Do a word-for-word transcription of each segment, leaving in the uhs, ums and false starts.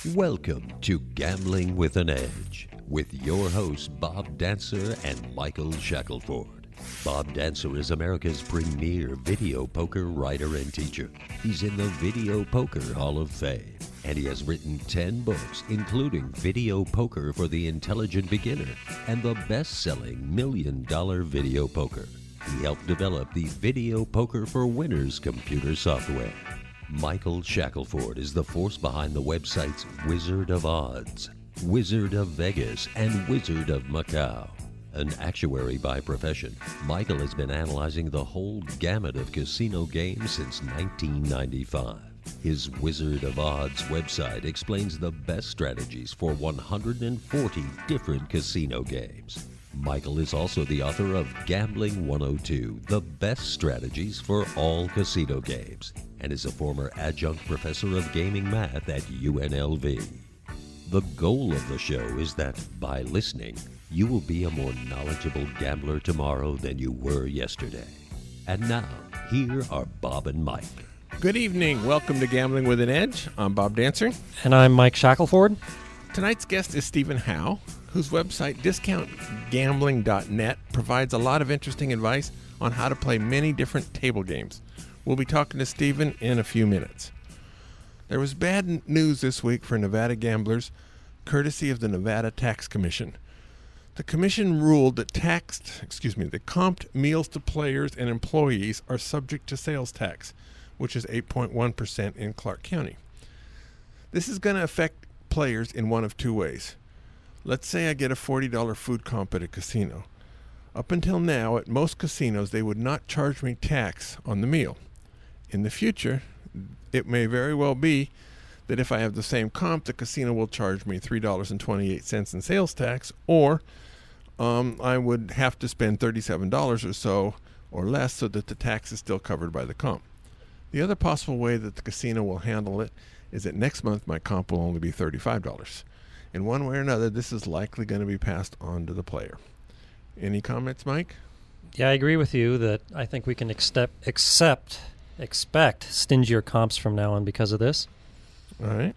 Welcome to Gambling with an Edge with your hosts Bob Dancer and Michael Shackelford. Bob Dancer is America's premier video poker writer and teacher. He's in the Video Poker Hall of Fame, and he has written ten books, including Video Poker for the Intelligent Beginner and the best-selling Million Dollar Video Poker. He helped develop the Video Poker for Winners computer software. Michael Shackelford is the force behind the websites Wizard of Odds, Wizard of Vegas, and Wizard of Macau. An actuary by profession, Michael has been analyzing the whole gamut of casino games since nineteen ninety-five. His Wizard of Odds website explains the best strategies for one hundred forty different casino games. Michael is also the author of Gambling one oh two, the best strategies for all casino games, and is a former adjunct professor of gaming math at U N L V. The goal of the show is that, by listening, you will be a more knowledgeable gambler tomorrow than you were yesterday. And now, here are Bob and Mike. Good evening. Welcome to Gambling with an Edge. I'm Bob Dancer. And I'm Mike Shackelford. Tonight's guest is Stephen Howe, whose website, discount gambling dot net, provides a lot of interesting advice on how to play many different table games. We'll be talking to Stephen in a few minutes. There was bad news this week for Nevada gamblers, courtesy of the Nevada Tax Commission. The commission ruled that taxed, excuse me, the comped meals to players and employees are subject to sales tax, which is eight point one percent in Clark County. This is going to affect players in one of two ways. Let's say I get a forty dollars food comp at a casino. Up until now, at most casinos, they would not charge me tax on the meal. In the future, it may very well be that if I have the same comp, the casino will charge me three dollars and twenty-eight cents in sales tax, or um, I would have to spend thirty-seven dollars or so or less so that the tax is still covered by the comp. The other possible way that the casino will handle it is that next month my comp will only be thirty-five dollars. In one way or another, this is likely going to be passed on to the player. Any comments, Mike? Yeah, I agree with you that I think we can accept, accept expect stingier comps from now on because of this. All right.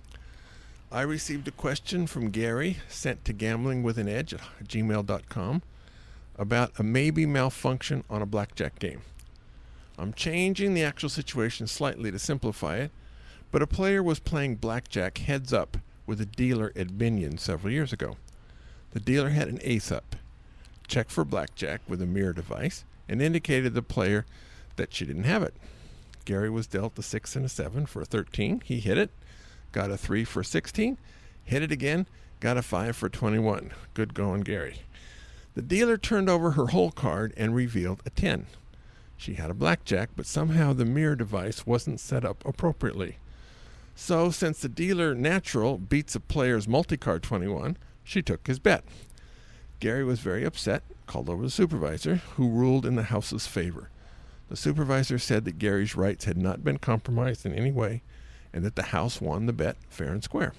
I received a question from Gary sent to gambling with an edge at gmail dot com about a maybe malfunction on a blackjack game. I'm changing the actual situation slightly to simplify it, but a player was playing blackjack heads up with a dealer at Binion several years ago. The dealer had an ace up, checked for blackjack with a mirror device, and indicated to the player that she didn't have it. Gary was dealt a six and a seven for a thirteen. He hit it, got a three for sixteen, hit it again, got a five for twenty-one. Good going, Gary. The dealer turned over her whole card and revealed a ten. She had a blackjack, but somehow the mirror device wasn't set up appropriately. So, since the dealer natural beats a player's multi-card twenty-one, she took his bet. Gary was very upset, called over the supervisor, who ruled in the house's favor. The supervisor said that Gary's rights had not been compromised in any way, and that the house won the bet fair and square.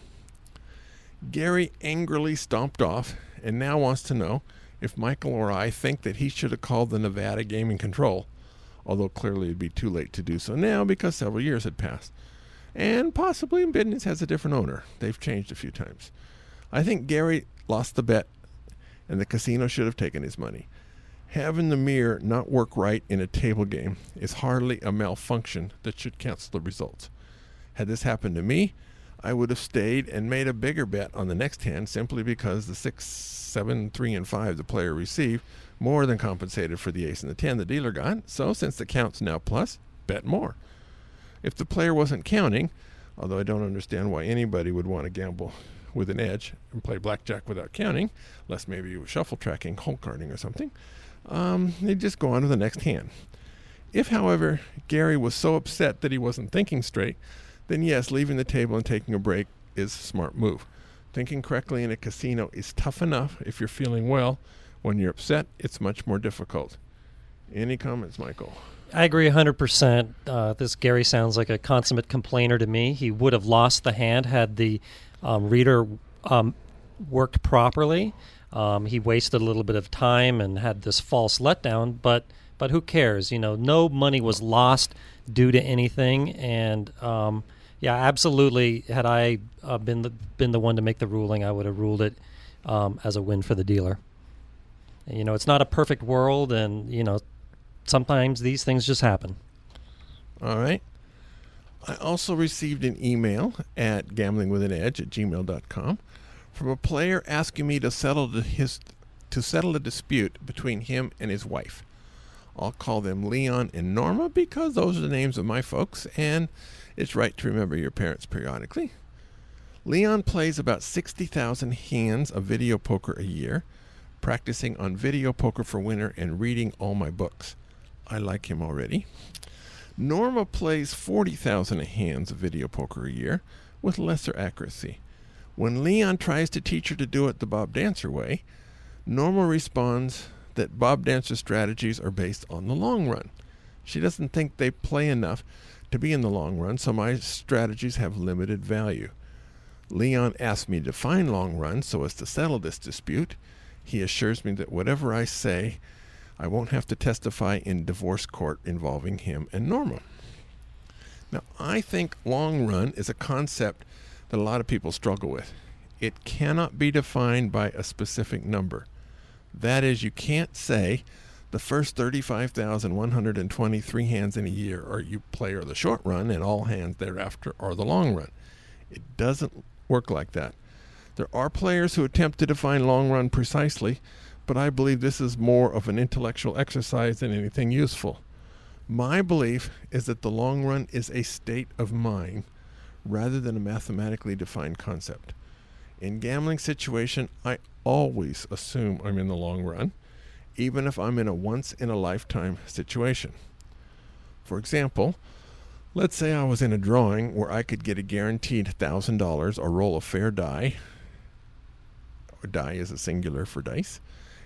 Gary angrily stomped off, and now wants to know if Michael or I think that he should have called the Nevada Gaming Control, although clearly it'd be too late to do so now because several years had passed. And possibly Binions has a different owner. They've changed a few times. I think Gary lost the bet, and the casino should have taken his money. Having the mirror not work right in a table game is hardly a malfunction that should cancel the results. Had this happened to me, I would have stayed and made a bigger bet on the next hand simply because the six, seven, three, and five the player received more than compensated for the ace and the ten the dealer got. So since the count's now plus, bet more. If the player wasn't counting, although I don't understand why anybody would want to gamble with an edge and play blackjack without counting, unless maybe you were shuffle tracking, hole carding or something, um, they'd just go on to the next hand. If, however, Gary was so upset that he wasn't thinking straight, then yes, leaving the table and taking a break is a smart move. Thinking correctly in a casino is tough enough if you're feeling well. When you're upset, it's much more difficult. Any comments, Michael? I agree one hundred percent. Uh, this Gary sounds like a consummate complainer to me. He would have lost the hand had the um, reader um, worked properly. Um, he wasted a little bit of time and had this false letdown, but but who cares? You know, no money was lost due to anything, and um, Yeah, absolutely. Had I uh, been the been the one to make the ruling, I would have ruled it um, as a win for the dealer. You know, it's not a perfect world, and, you know, sometimes these things just happen. All right. I also received an email at gamblingwithanedge at gmail dot com from a player asking me to settle the, his to settle a dispute between him and his wife. I'll call them Leon and Norma because those are the names of my folks, and it's right to remember your parents periodically. Leon plays about sixty thousand hands of video poker a year, practicing on Video Poker for Winner and reading all my books. I like him already. Norma plays forty thousand hands of video poker a year with lesser accuracy. When Leon tries to teach her to do it the Bob Dancer way, Norma responds that Bob Dancer's strategies are based on the long run. She doesn't think they play enough to be in the long run, so my strategies have limited value. Leon asked me to define long run so as to settle this dispute. He assures me that whatever I say, I won't have to testify in divorce court involving him and Norma. Now, I think long run is a concept that a lot of people struggle with. It cannot be defined by a specific number. That is, you can't say the first thirty-five thousand one hundred twenty-three hands in a year or you play are the short run and all hands thereafter are the long run. It doesn't work like that. There are players who attempt to define long run precisely, but I believe this is more of an intellectual exercise than anything useful. My belief is that the long run is a state of mind rather than a mathematically defined concept. In gambling situation, I always assume I'm in the long run, even if I'm in a once-in-a-lifetime situation. For example, let's say I was in a drawing where I could get a guaranteed one thousand dollars or roll a fair die. Or die is a singular for dice.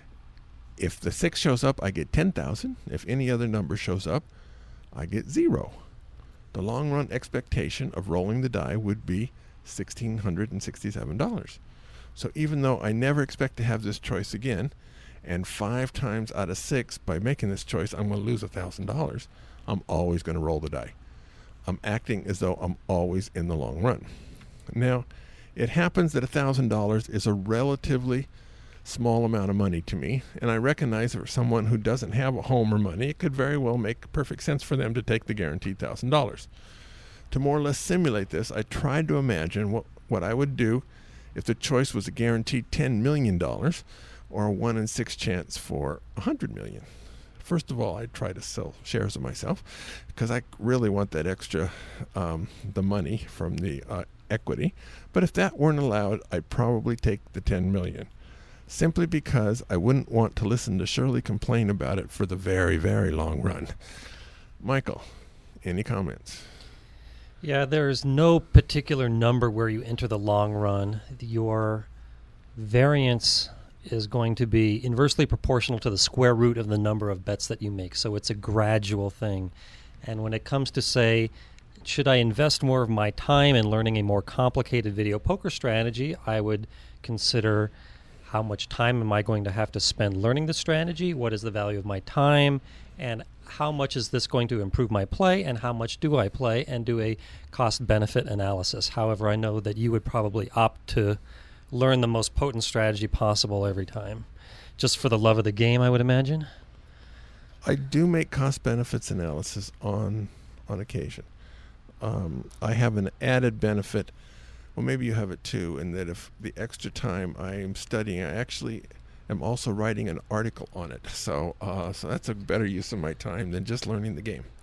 If the six shows up, I get ten thousand dollars. If any other number shows up, I get zero. The long run expectation of rolling the die would be one thousand six hundred sixty-seven dollars. So even though I never expect to have this choice again, and five times out of six by making this choice I'm going to lose one thousand dollars, I'm always going to roll the die. I'm acting as though I'm always in the long run. Now, it happens that one thousand dollars is a relatively small amount of money to me, and I recognize that for someone who doesn't have a home or money, it could very well make perfect sense for them to take the guaranteed one thousand dollars. To more or less simulate this, I tried to imagine what, what I would do if the choice was a guaranteed ten million dollars or a one in six chance for one hundred million dollars. First of all, I try to sell shares of myself because I really want that extra, um, the money from the uh, equity. But if that weren't allowed, I'd probably take the ten million dollars. Simply because I wouldn't want to listen to Shirley complain about it for the very, very long run. Michael, any comments? Yeah, there's no particular number where you enter the long run. Your variance is going to be inversely proportional to the square root of the number of bets that you make. So it's a gradual thing. And when it comes to, say, should I invest more of my time in learning a more complicated video poker strategy, I would consider how much time am I going to have to spend learning the strategy, what is the value of my time, and how much is this going to improve my play, and how much do I play, and do a cost-benefit analysis. However, I know that you would probably opt to learn the most potent strategy possible every time, just for the love of the game, I would imagine. I do make cost-benefits analysis on on occasion. Um, I have an added benefit. Well, maybe you have it too, in that if the extra time I am studying, I actually am also writing an article on it. So, uh, so that's a better use of my time than just learning the game.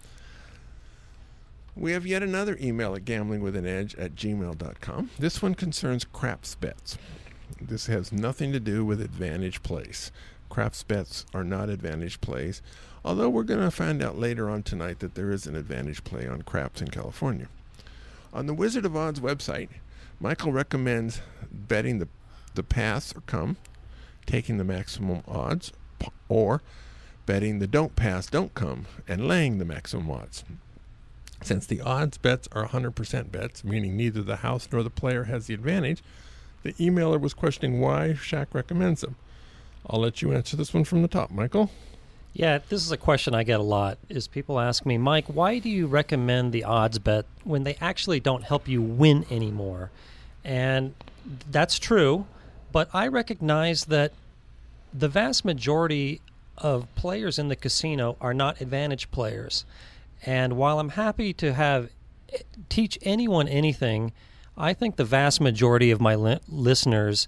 We have yet another email at gamblingwithanedge at gmail dot com. This one concerns craps bets. This has nothing to do with advantage plays. Craps bets are not advantage plays, although we're going to find out later on tonight that there is an advantage play on craps in California. On the Wizard of Odds website, Michael recommends betting the, the pass or come, taking the maximum odds, or betting the don't pass, don't come, and laying the maximum odds. Since the odds bets are one hundred percent bets, meaning neither the house nor the player has the advantage, the emailer was questioning why Shaq recommends them. I'll let you answer this one from the top, Michael. Yeah, this is a question I get a lot. Is people ask me, Mike, why do you recommend the odds bet when they actually don't help you win anymore? And that's true, but I recognize that the vast majority of players in the casino are not advantage players. And while I'm happy to have teach anyone anything, I think the vast majority of my li- listeners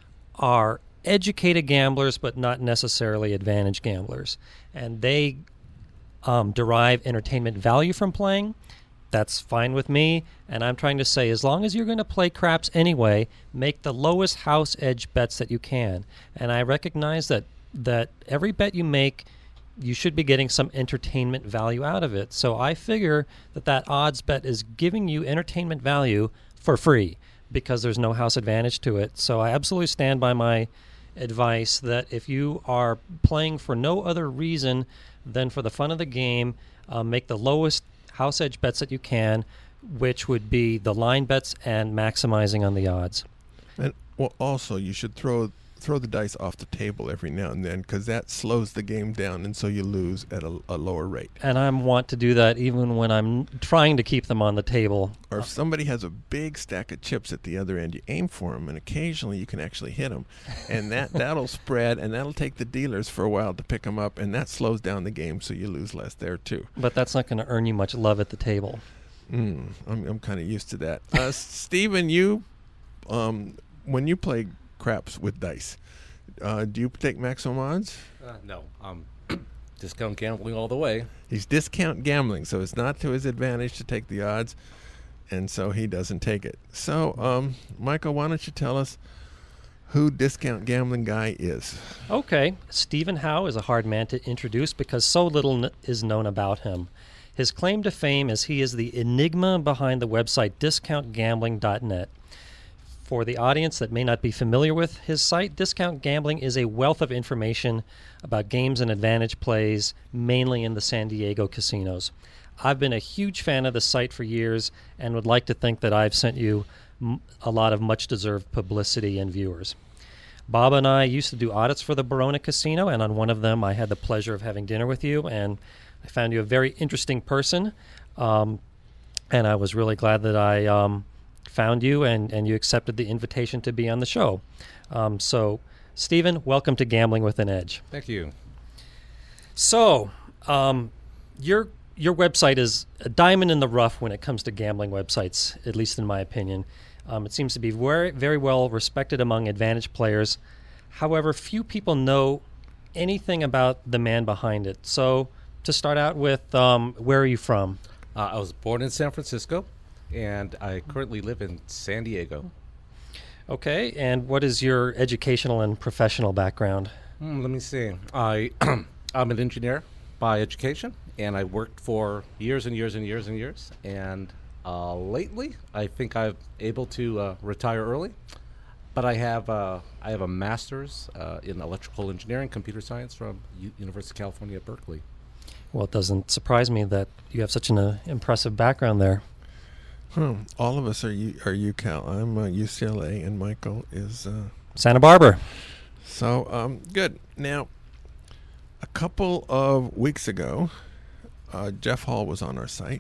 are educated gamblers, but not necessarily advantage gamblers. And they um, derive entertainment value from playing. That's fine with me. And I'm trying to say, as long as you're going to play craps anyway, make the lowest house edge bets that you can. And I recognize that that every bet you make, you should be getting some entertainment value out of it. So I figure that that odds bet is giving you entertainment value for free because there's no house advantage to it. So I absolutely stand by my advice that if you are playing for no other reason than for the fun of the game, uh, make the lowest house edge bets that you can, which would be the line bets and maximizing on the odds. And well, also you should throw throw the dice off the table every now and then, because that slows the game down, and so you lose at a, a lower rate. And I want to do that even when I'm trying to keep them on the table. Or if somebody has a big stack of chips at the other end, you aim for them, and occasionally you can actually hit them. And that, that'll spread, and that'll take the dealers for a while to pick them up, and that slows down the game, so you lose less there, too. But that's not going to earn you much love at the table. Mm, I'm, I'm kind of used to that. Uh, Stephen, you, um, when you play craps with dice, uh, do you take maximum odds? Uh, no, um, discount gambling all the way. He's discount gambling, so it's not to his advantage to take the odds, and so he doesn't take it. So, um, Michael, why don't you tell us who Discount Gambling Guy is? Okay. Stephen Howe is a hard man to introduce because so little n- is known about him. His claim to fame is he is the enigma behind the website discount gambling dot net. For the audience that may not be familiar with his site, Discount Gambling is a wealth of information about games and advantage plays, mainly in the San Diego casinos. I've been a huge fan of the site for years and would like to think that I've sent you m- a lot of much-deserved publicity and viewers. Bob and I used to do audits for the Barona Casino, and on one of them I had the pleasure of having dinner with you, and I found you a very interesting person, um, and I was really glad that I um, found you and, and you accepted the invitation to be on the show. Um, so, Stephen, welcome to Gambling with an Edge. Thank you. So, um, your your website is a diamond in the rough when it comes to gambling websites, at least in my opinion. Um, it seems to be very, very well respected among advantage players. However, few people know anything about the man behind it. So, to start out with, um, where are you from? Uh, I was born in San Francisco, and I currently live in San Diego. Okay, and what is your educational and professional background? Mm, let me see. I I'm an engineer by education, and I worked for years and years and years and years. And uh, lately, I think I'm able to uh, retire early. But I have uh, I have a master's uh, in electrical engineering, computer science from U- University of California at Berkeley. Well, it doesn't surprise me that you have such an uh, impressive background there. Hmm. All of us are U- are UCal. I'm uh, U C L A, and Michael is uh, Santa Barbara. So, um, good. Now, a couple of weeks ago, uh, Jeff Hall was on our site,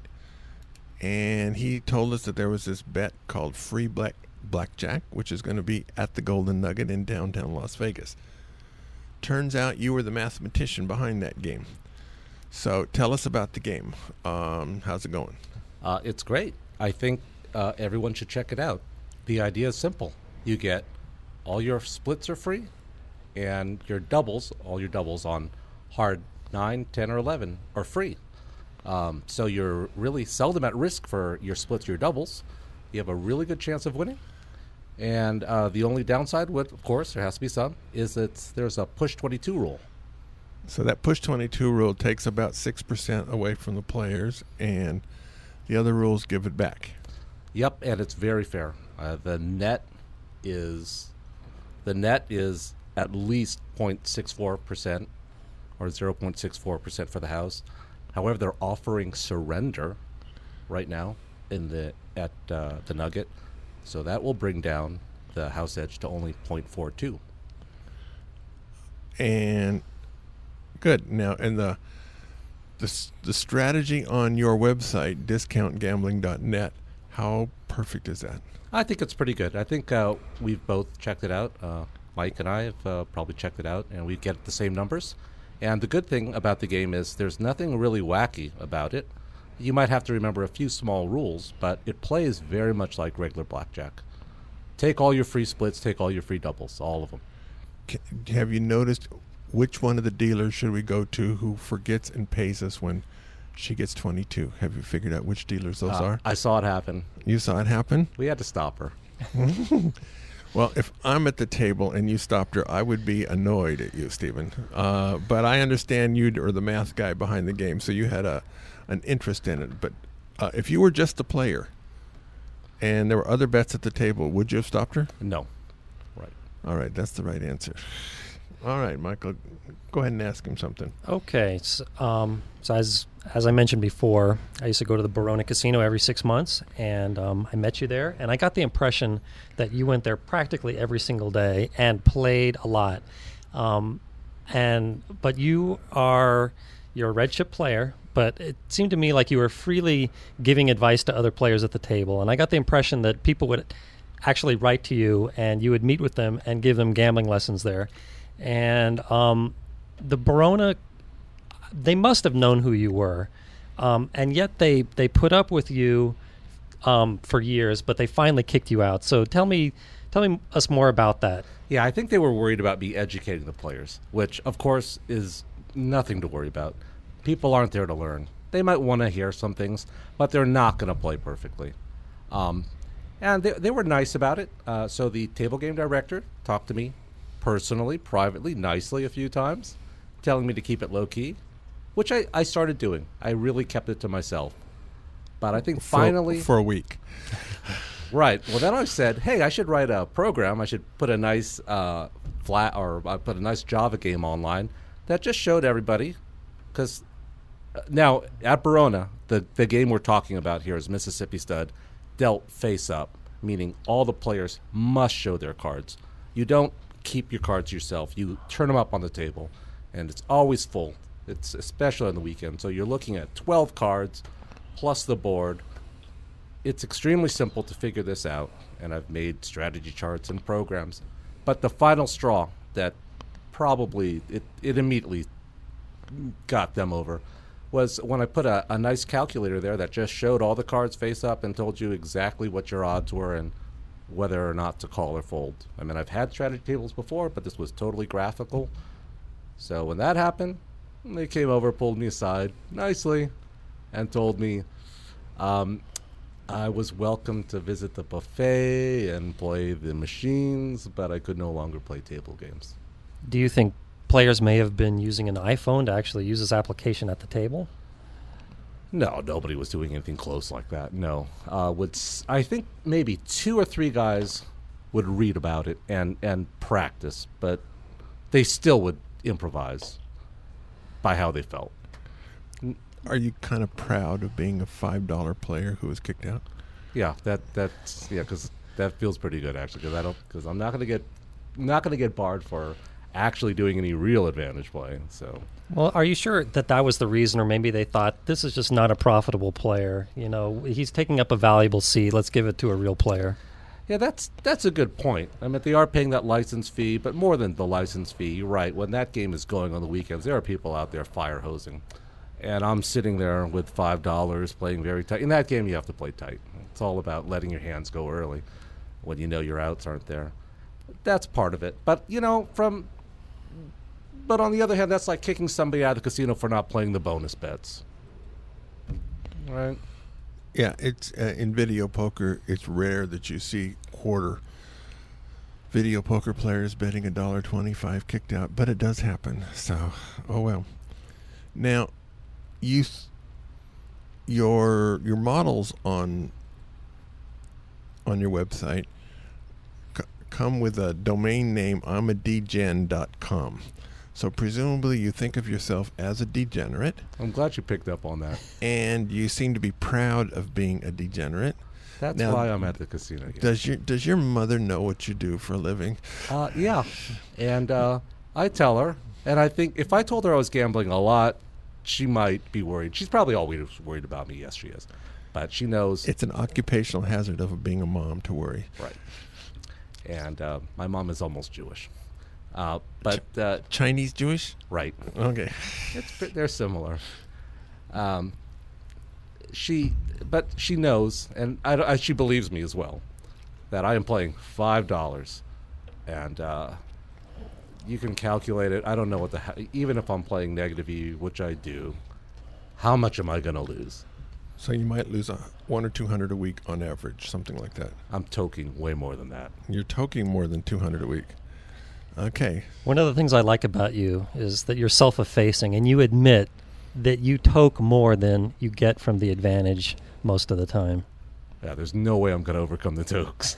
and he told us that there was this bet called Free Black Blackjack, which is going to be at the Golden Nugget in downtown Las Vegas. Turns out you were the mathematician behind that game. So, tell us about the game. Um, how's it going? Uh, it's great. I think uh, everyone should check it out. The idea is simple. You get all your splits are free, and your doubles, all your doubles on hard nine, ten, or eleven are free. Um, so you're really seldom at risk for your splits, your doubles. You have a really good chance of winning. And uh, the only downside, would, of course, there has to be some, is that there's a push twenty-two rule. So that push twenty-two rule takes about six percent away from the players, and the other rules give it back. Yep, and it's very fair. Uh, the net is the net is at least zero point six four percent or zero point six four percent for the house. However, they're offering surrender right now in the at uh, the Nugget, so that will bring down the house edge to only zero point four two. And Good. Now, and the the s- the strategy on your website, discount gambling dot net, how perfect is that? I think it's pretty good. I think uh, we've both checked it out. Uh, Mike and I have uh, probably checked it out, and we get the same numbers. And the good thing about the game is there's nothing really wacky about it. You might have to remember a few small rules, but it plays very much like regular blackjack. Take all your free splits, take all your free doubles, all of them. Ca- Have you noticed which one of the dealers should we go to who forgets and pays us when she gets twenty-two? Have you figured out which dealers those Uh, are? I saw it happen. You saw it happen? We had to stop her. Well, if I'm at the table and you stopped her, I would be annoyed at you, Stephen. Uh, but I understand you are the math guy behind the game, so you had a an interest in it. But uh, if you were just a player and there were other bets at the table, would you have stopped her? No. Right. All right, that's the right answer. All right, Michael, go ahead and ask him something. Okay. So, um, so as as I mentioned before, I used to go to the Barona Casino every six months, and um, I met you there, and I got the impression that you went there practically every single day and played a lot. Um, and but you are you're a red chip player, but it seemed to me like you were freely giving advice to other players at the table, and I got the impression that people would actually write to you, and you would meet with them and give them gambling lessons there. And um, the Barona, they must have known who you were, um, and yet they, they put up with you um, for years, but they finally kicked you out. So tell me, tell me us more about that. Yeah, I think they were worried about me educating the players, which, of course, is nothing to worry about. People aren't there to learn. They might want to hear some things, but they're not going to play perfectly. Um, and they, they were nice about it. Uh, so the table game director talked to me personally, privately, nicely a few times, telling me to keep it low-key, which I, I started doing. I really kept it to myself. But I think For- finally... For a week. Right. Well, then I said, hey, I should write a program. I should put a nice uh, flat or uh, put a nice Java game online that just showed everybody. Because uh, now at Barona, the, the game we're talking about here is Mississippi Stud, dealt face up, meaning all the players must show their cards. You don't keep your cards yourself. You turn them up on the table, and it's always full. It's especially on the weekend. So you're looking at twelve cards plus the board. It's extremely simple to figure this out, and I've made strategy charts and programs. But the final straw that probably it, it immediately got them over was when I put a, a nice calculator there that just showed all the cards face up and told you exactly what your odds were and whether or not to call or fold. I mean, I've had strategy tables before, but this was totally graphical. So when that happened, they came over, pulled me aside nicely, and told me um, I was welcome to visit the buffet and play the machines, but I could no longer play table games. Do you think players may have been using an iPhone to actually use this application at the table? No, nobody was doing anything close like that. No. Uh, would s- I think maybe two or three guys would read about it and, and practice, but they still would improvise by how they felt. Are you kind of proud of being a five dollar player who was kicked out? Yeah, that that's yeah, because that feels pretty good actually. Because I don't, because I'm not gonna get, not gonna get barred for actually doing any real advantage play. So. Well, are you sure that that was the reason, or maybe they thought this is just not a profitable player? You know, he's taking up a valuable seed. Let's give it to a real player. Yeah, that's that's a good point. I mean, they are paying that license fee, but more than the license fee, you're right. When that game is going on the weekends, there are people out there fire hosing. And I'm sitting there with five dollars playing very tight. In that game, you have to play tight. It's all about letting your hands go early when you know your outs aren't there. That's part of it. But, you know, from... But on the other hand, that's like kicking somebody out of the casino for not playing the bonus bets. Right? Yeah, it's uh, in video poker, it's rare that you see quarter video poker players betting a dollar twenty-five kicked out, but it does happen. So, oh well. Now, you th- your your models on on your website c- come with a domain name I'm a degen dot com. So presumably you think of yourself as a degenerate. I'm glad you picked up on that. And you seem to be proud of being a degenerate. That's Now, why I'm at the casino. Yeah. Does your does your mother know what you do for a living? Uh, yeah. And uh, I tell her, And I think if I told her I was gambling a lot, she might be worried. She's probably always worried about me. Yes, she is. But she knows. It's an occupational hazard of being a mom to worry. Right. And uh, my mom is almost Jewish. Uh, but uh, Chinese Jewish? Right. Okay. It's, they're similar. Um, she, but she knows, and I, I, she believes me as well, that I am playing five dollars, and uh, you can calculate it. I don't know what the ha- even if I'm playing negative E, which I do, how much am I going to lose? So you might lose a one or two hundred a week on average, something like that. I'm toking way more than that. You're toking more than two hundred a week. Okay. One of the things I like about you is that you're self-effacing, and you admit that you toke more than you get from the advantage most of the time. Yeah, there's no way I'm going to overcome the tokes.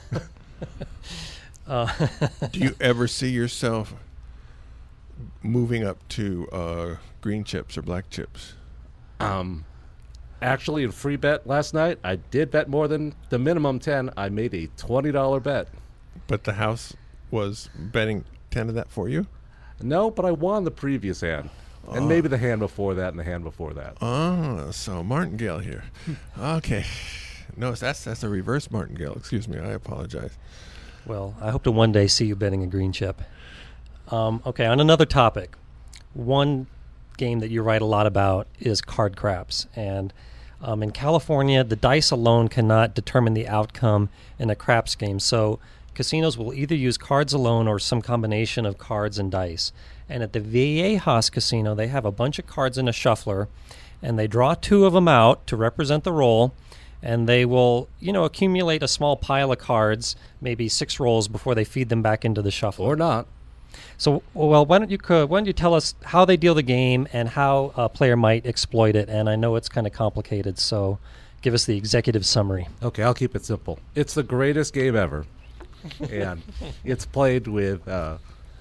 uh, Do you ever see yourself moving up to uh, green chips or black chips? Um, actually, in free bet last night, I did bet more than the minimum ten. I made a twenty dollars bet. But the house was betting ten of that for you? No, but I won the previous hand. And Oh. maybe the hand before that and the hand before that. Oh, so Martingale here. Okay. No, that's that's a reverse Martingale. Excuse me. I apologize. well, I hope to one day see you betting a green chip. Um, okay, on another topic, one game that you write a lot about is card craps. And um, in California, the dice alone cannot determine the outcome in a craps game. So casinos will either use cards alone or some combination of cards and dice. And at the Viejas Casino, they have a bunch of cards in a shuffler, and they draw two of them out to represent the roll, and they will, you know, accumulate a small pile of cards, maybe six rolls, before they feed them back into the shuffle. Or not. So, well, why don't you uh, why don't you tell us how they deal the game and how a player might exploit it? And I know it's kind of complicated, so give us the executive summary. Okay, I'll keep it simple. It's the greatest game ever. And it's played with uh,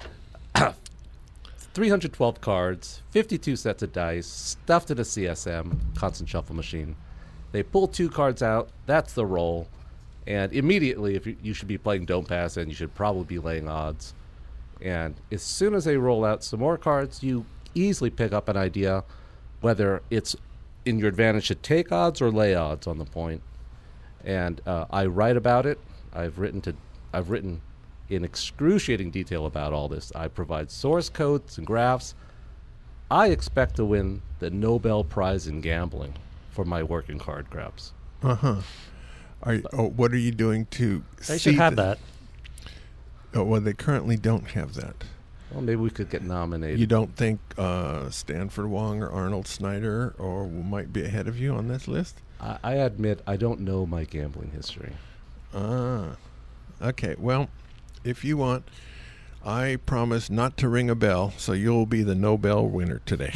three hundred twelve cards, fifty-two sets of dice, stuffed in a C S M, constant shuffle machine. They pull two cards out. That's the roll. And immediately, if you, you should be playing Don't Pass, and you should probably be laying odds. And as soon as they roll out some more cards, you easily pick up an idea whether it's in your advantage to take odds or lay odds on the point. And uh, I write about it. I've written to, I've written in excruciating detail about all this. I provide source codes and graphs. I expect to win the Nobel Prize in gambling for my work in card craps. Uh huh. Are you, oh, what are you doing to? They see should have the- that. Oh, well, they currently don't have that. Well, maybe we could get nominated. You don't think uh, Stanford Wong or Arnold Snyder or might be ahead of you on this list? I, I admit I don't know my gambling history. Ah, okay. Well, if you want, I promise not to ring a bell, so you'll be the Nobel winner today.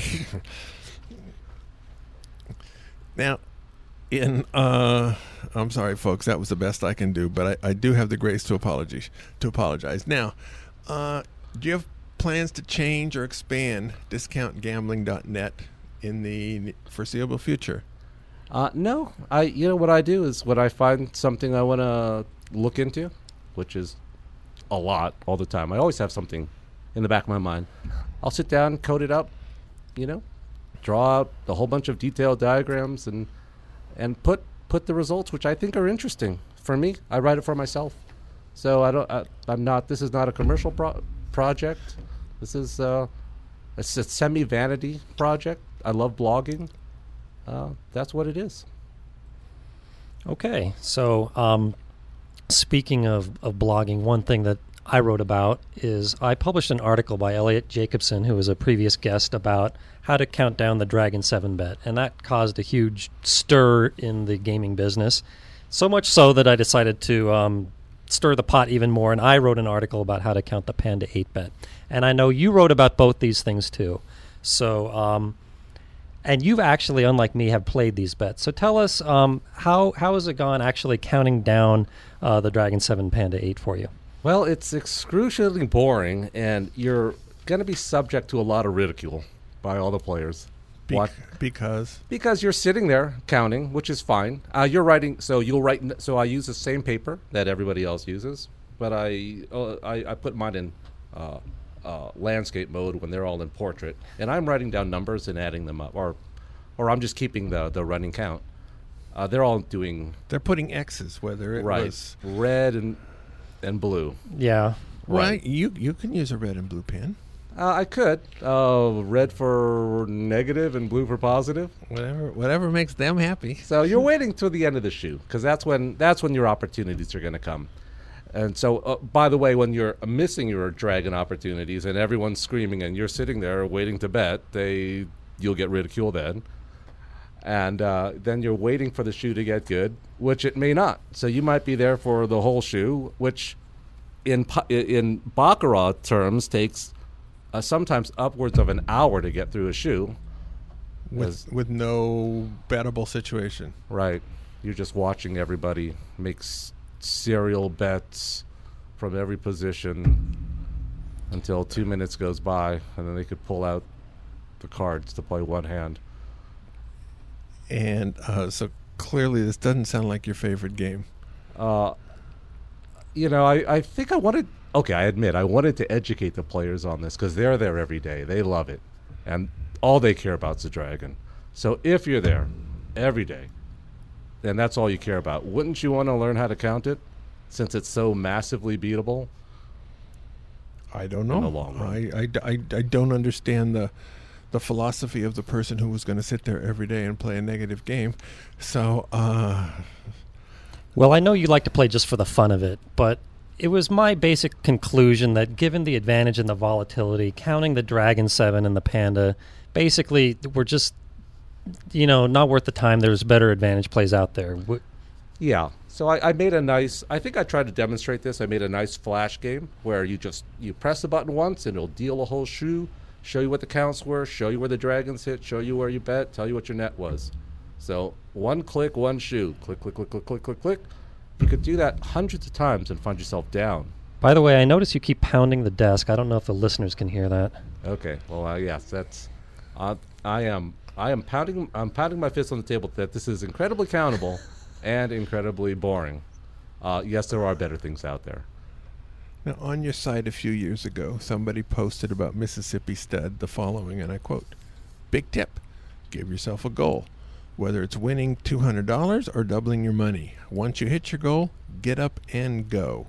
Now, in uh, I'm sorry, folks, that was the best I can do, but I, I do have the grace to apologize. To apologize. Now, uh, do you have plans to change or expand discount gambling dot net in the foreseeable future? Uh, no, I. You know what I do is when I find something I want to look into, which is a lot all the time. I always have something in the back of my mind. I'll sit down, code it up, you know, draw out a whole bunch of detailed diagrams and and put put the results, which I think are interesting for me. I write it for myself, so I don't. I, I'm not. This is not a commercial pro- project. This is uh, a s- semi vanity project. I love blogging. Uh, that's what it is. Okay, so um, speaking of, of blogging, one thing that I wrote about is I published an article by Elliot Jacobson, who was a previous guest, about how to count down the Dragon seven bet, and that caused a huge stir in the gaming business, so much so that I decided to um, stir the pot even more, and I wrote an article about how to count the Panda eight bet. And I know you wrote about both these things too. So, um, and you've actually, unlike me, have played these bets. So tell us, um, how how has it gone actually counting down uh, the Dragon seven Panda eight for you? Well, it's excruciatingly boring, and you're going to be subject to a lot of ridicule by all the players. Bec- What? Because Because you're sitting there counting, which is fine. Uh, you're writing, so you'll write. n- So I use the same paper that everybody else uses, but I uh, I, I put mine in uh, uh, landscape mode when they're all in portrait, and I'm writing down numbers and adding them up, or or I'm just keeping the the running count. Uh, they're all doing They're putting X's, whether it right was red and and blue. Yeah. right. You you can use a red and blue pen, Uh, I could uh, red for negative and blue for positive. whatever whatever makes them happy. So you're waiting till the end of the shoe because that's when that's when your opportunities are going to come. And so, uh, by the way, when you're missing your dragon opportunities and everyone's screaming and you're sitting there waiting to bet, they you'll get ridiculed then. And uh, then you're waiting for the shoe to get good, which it may not. So you might be there for the whole shoe, which in pu- in baccarat terms takes uh, sometimes upwards of an hour to get through a shoe. With with no bettable situation. Right. You're just watching everybody make s- serial bets from every position until two minutes goes by, and then they could pull out the cards to play one hand. And uh, so clearly this doesn't sound like your favorite game. Uh, you know, I, I think I wanted... Okay, I admit, I wanted to educate the players on this because they're there every day. They love it. And all they care about is the dragon. So if you're there every day, and that's all you care about, wouldn't you want to learn how to count it since it's so massively beatable? I don't know. the long run. I, I, I, I don't understand the the philosophy of the person who was going to sit there every day and play a negative game. So, uh, Well, I know you like to play just for the fun of it, but it was my basic conclusion that given the advantage and the volatility, counting the Dragon seven and the Panda, basically were just, you know, not worth the time. There's better advantage plays out there. W- Yeah. So I, I made a nice... I think I tried to demonstrate this. I made a nice flash game where you just... You press the button once and it'll deal a whole shoe, show you what the counts were, show you where the dragons hit, show you where you bet, tell you what your net was. So one click, one shoe. Click, click, click, click, click, click, click. You could do that hundreds of times and find yourself down. By the way, I notice you keep pounding the desk. I don't know if the listeners can hear that. Okay. Well, uh, yes, that's... Uh, I am... I am pounding. I'm pounding my fist on the table that this is incredibly countable and incredibly boring. Uh, yes, there are better things out there. now on your site a few years ago, somebody posted about Mississippi Stud the following, and I quote, "Big tip, give yourself a goal. Whether it's winning two hundred dollars or doubling your money. Once you hit your goal, get up and go."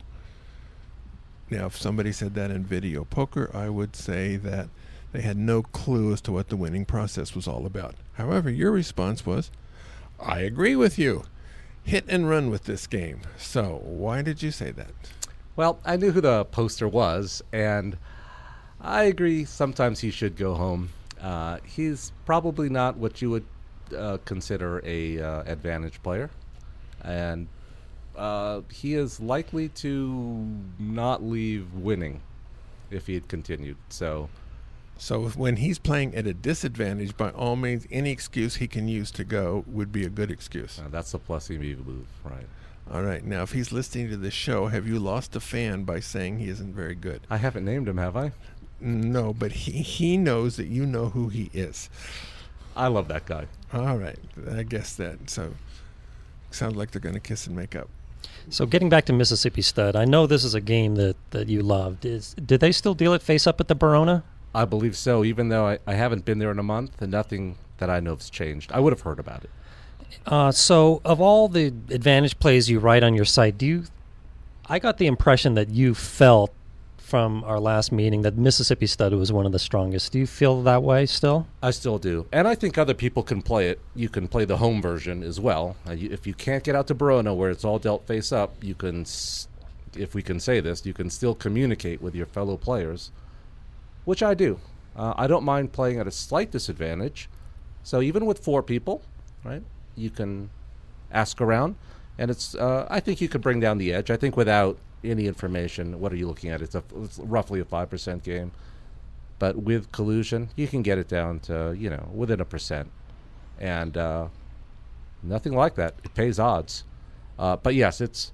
Now, if somebody said that in video poker, I would say that they had no clue as to what the winning process was all about. However, your response was, "I agree with you. Hit and run with this game." So, why did you say that? Well, I knew who the poster was, and I agree sometimes he should go home. Uh, he's probably not what you would uh, consider a uh, advantage player, and uh, he is likely to not leave winning if he had continued. So, So if, when he's playing at a disadvantage, by all means, any excuse he can use to go would be a good excuse. uh, that's the plus E V move, right? All right. Now, if he's listening to this show, have you lost a fan by saying he isn't very good? I haven't named him, have I? No, but he, he knows that you know who he is. I love that guy. All right. I guess that. So, sounds like they're going to kiss and make up. So getting back to Mississippi Stud, I know this is a game that, that you loved. Is did they still deal it face up at the Barona? I believe so, even though I, I haven't been there in a month and nothing that I know has changed. I would have heard about it. Uh, so of all the advantage plays you write on your site, do you? I got the impression that you felt from our last meeting that Mississippi Stud was one of the strongest. Do you feel that way still? I still do. And I think other people can play it. You can play the home version as well. Uh, you, if you can't get out to Barona where it's all dealt face up, you can, s- if we can say this, you can still communicate with your fellow players, which I do. Uh, I don't mind playing at a slight disadvantage. So even with four people, right, you can ask around. And it's, uh, I think you could bring down the edge. I think without any information, what are you looking at? It's, a, it's roughly a five percent game. But with collusion, you can get it down to, you know, within a percent. And uh, nothing like that. It pays odds. Uh, but yes, it's...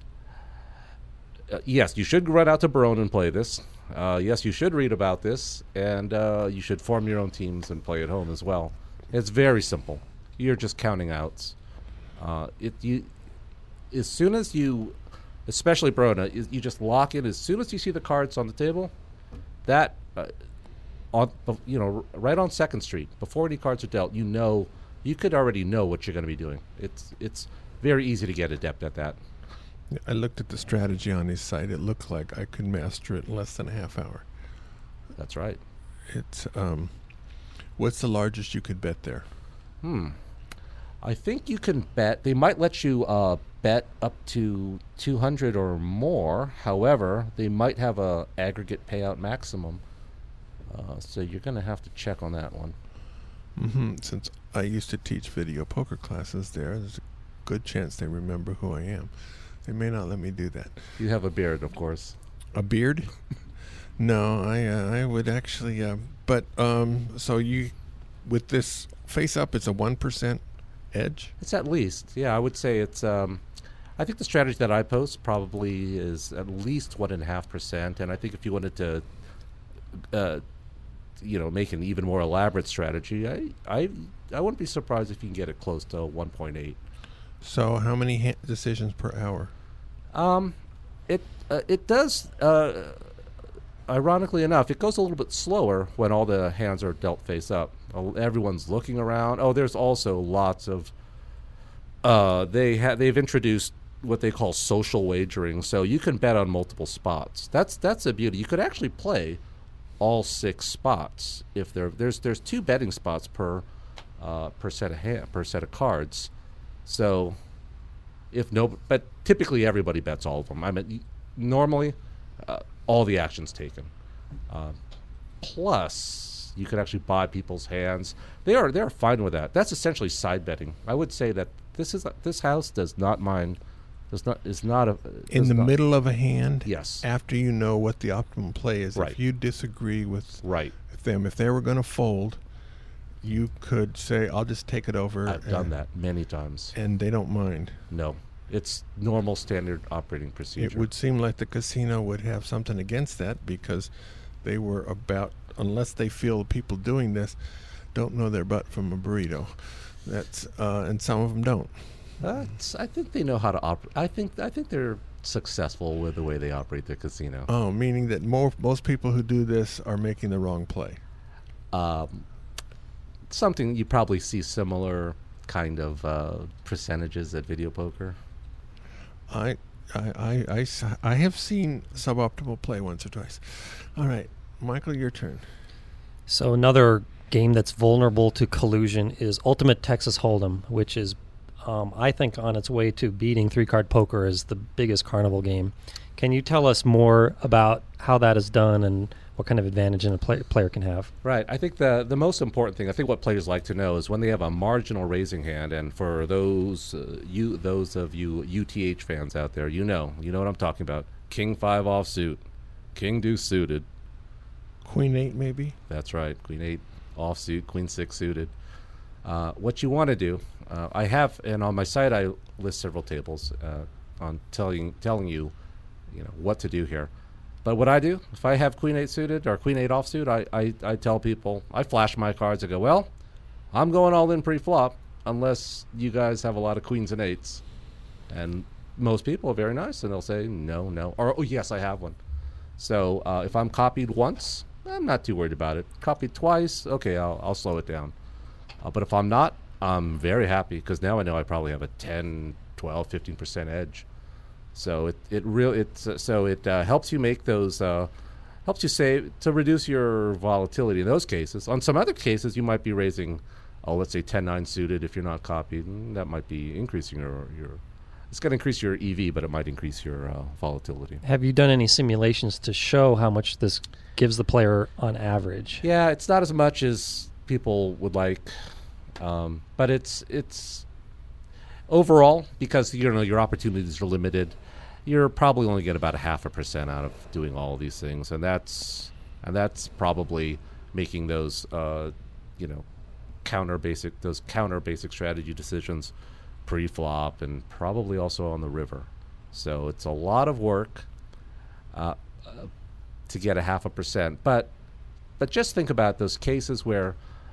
Uh, yes, you should run out to Barone and play this. Uh, yes, you should read about this. And uh, you should form your own teams and play at home as well. It's very simple. You're just counting outs. Uh, it you as soon as you... Especially Barona, you you just lock in as soon as you see the cards on the table. That uh, on you know right on Second Street before any cards are dealt. You know, you could already know what you're going to be doing. It's it's very easy to get adept at that. I looked at the strategy on his site. It looked like I could master it in less than a half hour. That's right. It's um, what's the largest you could bet there? Hmm. I think you can bet. They might let you uh, bet up to two hundred or more. However, they might have a aggregate payout maximum. Uh, so you're going to have to check on that one. Mm-hmm. Since I used to teach video poker classes there, there's a good chance they remember who I am. They may not let me do that. You have a beard, of course. A beard? No, I uh, I would actually. Uh, but um, so you, with this face up, it's a one percent edge. It's at least, yeah. I would say it's. Um, I think the strategy that I post probably is at least one and a half percent, and I think if you wanted to, uh, you know, make an even more elaborate strategy, I I I wouldn't be surprised if you can get it close to one point eight. So how many ha- decisions per hour? Um, it uh, it does. Uh, ironically enough, it goes a little bit slower when all the hands are dealt face up. Uh, everyone's looking around. Oh, there's also lots of. Uh, they ha- they've introduced what they call social wagering, so you can bet on multiple spots. That's that's a beauty. You could actually play all six spots if there. There's there's two betting spots per uh, per set of hand, per set of cards. So. If no, but typically everybody bets all of them. I mean, normally, uh, all the action's taken. Uh, plus, you could actually buy people's hands. They are they are fine with that. That's essentially side betting. I would say that this is this house does not mind. Does not is not a In the not, middle of a hand. Yes. After you know what the optimum play is, Right. if you disagree with right. them, if they were going to fold, you could say, "I'll just take it over." I've and, done that many times. and they don't mind. No, it's normal standard operating procedure. It would seem like the casino would have something against that because they were about, unless they feel the people doing this don't know their butt from a burrito. That's uh, and some of them don't. Uh, it's- I think they know how to operate. I think I think they're successful with the way they operate the casino. Oh, meaning that more most people who do this are making the wrong play. Um, something you probably see similar kind of uh, percentages at video poker. I, I, I, I s- I have seen suboptimal play once or twice. All right, Michael, your turn. So another game that's vulnerable to collusion is Ultimate Texas Hold'em, which is, um, I think, on its way to beating three-card poker as the biggest carnival game. Can you tell us more about how that is done and what kind of advantage a play- player can have? Right. I think the the most important thing, I think what players like to know is when they have a marginal raising hand, and for those uh, you those of you U T H fans out there, you know, you know what I'm talking about. King five offsuit, King deuce suited. Queen eight, maybe. That's right. Queen eight offsuit, Queen six suited. Uh, what you want to do, uh, I have, and on my site I list several tables uh, on telling telling you, you know, what to do here. But what I do, if I have Queen eight suited or Queen eight offsuit, I, I, I tell people, I flash my cards. I go, well, I'm going all in pre-flop unless you guys have a lot of queens and eights. And most people are very nice, and they'll say, no, no. Or, oh, yes, I have one. So uh, if I'm copied once, I'm not too worried about it. Copied twice, okay, I'll, I'll slow it down. Uh, but if I'm not, I'm very happy because now I know I probably have a ten, twelve, fifteen percent edge. So it it real it uh, so it uh, helps you make those uh, helps you save to reduce your volatility in those cases. On some other cases, you might be raising, oh, let's say ten nine suited if you're not copied. And that might be increasing your your. It's going to increase your E V, but it might increase your uh, volatility. Have you done any simulations to show how much this gives the player on average? Yeah, it's not as much as people would like, um, but it's it's overall because you know your opportunities are limited. You're probably only get about a half a percent out of doing all of these things, and that's and that's probably making those uh, you know counter basic those counter basic strategy decisions pre-flop and probably also on the river. So it's a lot of work uh, uh, to get a half a percent, but but just think about those cases where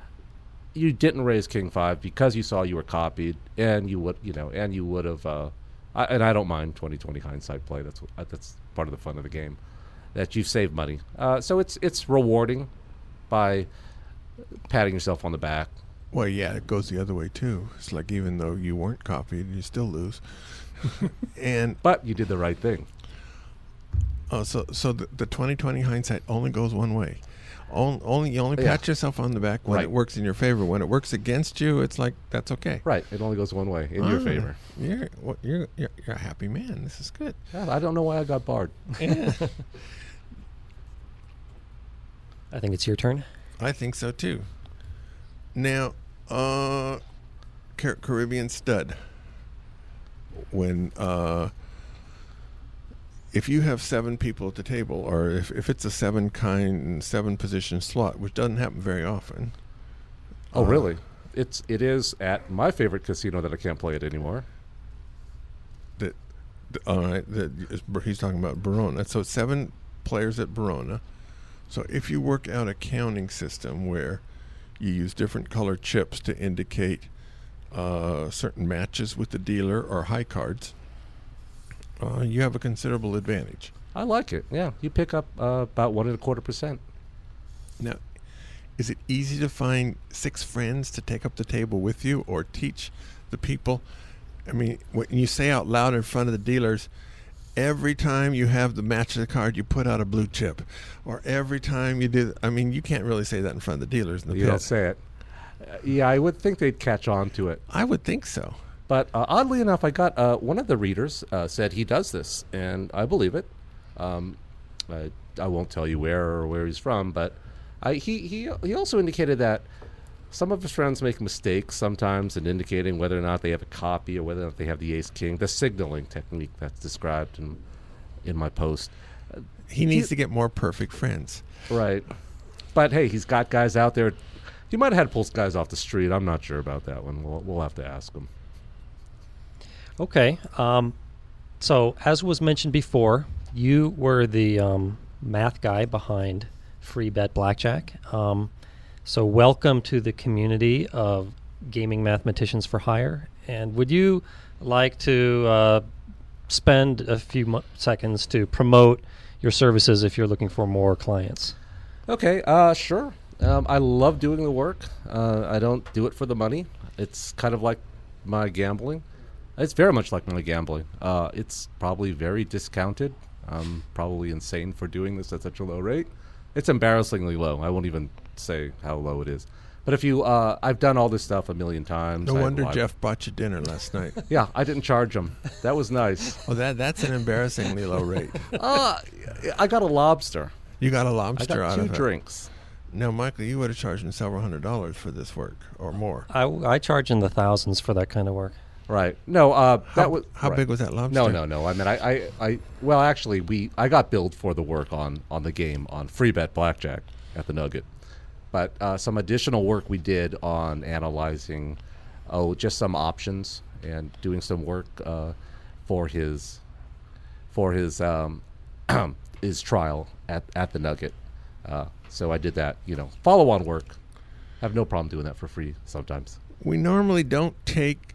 you didn't raise King five because you saw you were copied, and you would you know and you would have. Uh, I, and I don't mind twenty twenty hindsight play. That's what, that's part of the fun of the game. that you've saved money. Uh, so it's it's rewarding by patting yourself on the back. Well, yeah, it goes the other way too. It's like even though you weren't copied, you still lose. and But you did the right thing. oh, so so the, the twenty twenty hindsight only goes one way. Only, only you only Yeah. pat yourself on the back when Right. it works in your favor. When it works against you, it's like that's okay. Right. It only goes one way, in your Ah, favor. You're, what, you're you're you're a happy man. This is good. Yeah, I don't know why I got barred. Yeah. I think it's your turn. I think so too. Now, uh, Car- Caribbean Stud. When uh, if you have seven people at the table, or if, if it's a seven kind seven position slot, which doesn't happen very often. Oh, uh, really? It's it is at my favorite casino that I can't play it anymore. That, th- all right. That is, he's talking about Verona. So seven players at Verona. So if you work out a counting system where you use different colored chips to indicate uh, certain matches with the dealer or high cards, uh, you have a considerable advantage. I like it. Yeah, you pick up uh, about one and a quarter percent. Now, is it easy to find six friends to take up the table with you or teach the people? I mean, when you say out loud in front of the dealers, every time you have the match of the card, you put out a blue chip. Or every time you do, I mean, you can't really say that in front of the dealers in the You pit. don't say it. Uh, yeah, I would think they'd catch on to it. I would think so. But uh, oddly enough, I got uh, one of the readers uh, said he does this, and I believe it. Um, I, I won't tell you where or where he's from, but I, he, he he also indicated that some of his friends make mistakes sometimes in indicating whether or not they have a copy or whether or not they have the ace king, the signaling technique that's described in in my post. Uh, He needs he- to get more perfect friends. Right. But hey, he's got guys out there. He might have had to pull guys off the street. I'm not sure about that one. We'll, we'll have to ask him. Okay. Um, so, as was mentioned before, you were the um, math guy behind Free Bet Blackjack. Um, so, welcome to the community of gaming mathematicians for hire. And would you like to uh, spend a few mo- seconds to promote your services if you're looking for more clients? Okay, uh, sure. Um, I love doing the work. Uh, I don't do it for the money. It's kind of like my gambling. It's very much like my gambling. Uh, it's probably very discounted. I'm probably insane for doing this at such a low rate. It's embarrassingly low. I won't even say how low it is. But if you, uh, I've done all this stuff a million times. No I- wonder I- Jeff bought you dinner last night. Yeah, I didn't charge him. That was nice. Well, that that's an embarrassingly low rate. uh, I got a lobster. You got a I lobster got out two of it. drinks. Now, Michael, you would have charged him several hundred dollars for this work or more. I, I charge in the thousands for that kind of work. Right. No, uh, How, that was how right. big was that lobster? No, no, no. I mean, I, I, I, well, actually, we, I got billed for the work on, on the game on Free Bet Blackjack at the Nugget, but uh, some additional work we did on analyzing, oh, just some options and doing some work uh, for his, for his, um, his trial at, at the Nugget. Uh, so I did that. You know, follow-on work. I have no problem doing that for free sometimes. We normally don't take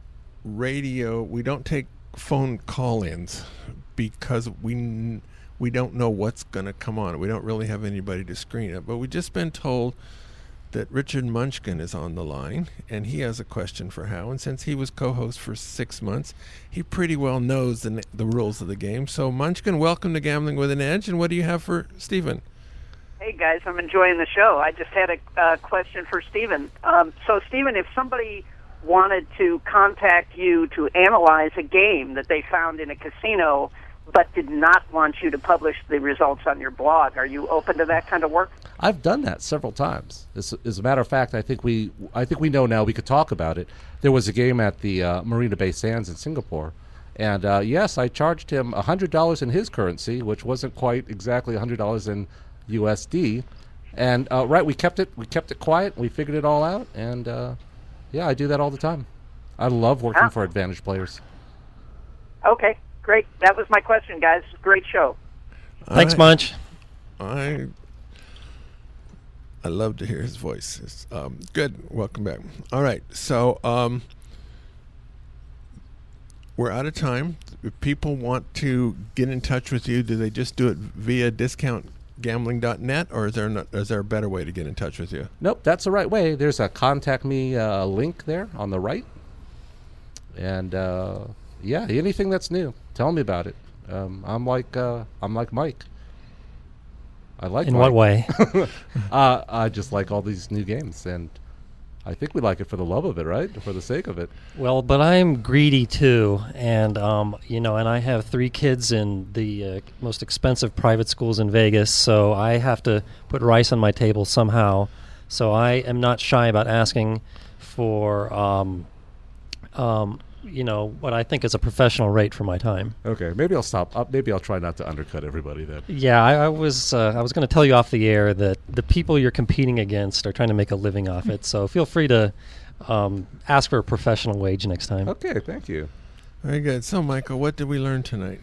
radio. We don't take phone call-ins because we n- we don't know what's going to come on. We don't really have anybody to screen it. But we've just been told that Richard Munchkin is on the line, and he has a question for Hal. And since he was co-host for six months, he pretty well knows the n- the rules of the game. So, Munchkin, welcome to Gambling with an Edge. And what do you have for Stephen? Hey, guys, I'm enjoying the show. I just had a uh, question for Stephen. Um, so, Stephen, if somebody wanted to contact you to analyze a game that they found in a casino but did not want you to publish the results on your blog, are you open to that kind of work? I've done that several times. As, as a matter of fact, I think we I think we know now. We could talk about it. There was a game at the uh, Marina Bay Sands in Singapore, and uh, yes, I charged him a hundred dollars in his currency, which wasn't quite exactly a hundred dollars in U S D. And uh, right, we kept it we kept it quiet. We figured it all out, and uh, yeah, I do that all the time. I love working Ah. for Advantage players. Okay, great. That was my question, guys. Great show. Thanks, I- Munch. I I love to hear his voice. It's, um, good. Welcome back. All right. So um, we're out of time. if people want to get in touch with you, do they just do it via discount gambling dot net, or is there no, is there a better way to get in touch with you? Nope, that's the right way. There's a contact me uh, link there on the right. And uh, yeah, anything that's new, tell me about it. Um, I'm like uh, I'm like Mike. I like. In Mike. what way? uh, I just like all these new games, and I think we like it for the love of it, right? For the sake of it. Well, but I'm greedy too, and um, you know, and I have three kids in the uh, most expensive private schools in Vegas, so I have to put rice on my table somehow. So I am not shy about asking for, um, um, you know, what I think is a professional rate for my time. Okay, maybe I'll stop. Uh, maybe I'll try not to undercut everybody then. Yeah, I, I was uh, I was going to tell you off the air that the people you're competing against are trying to make a living off it. So feel free to um, ask for a professional wage next time. Okay, thank you. Very good. So, Michael, what did we learn tonight?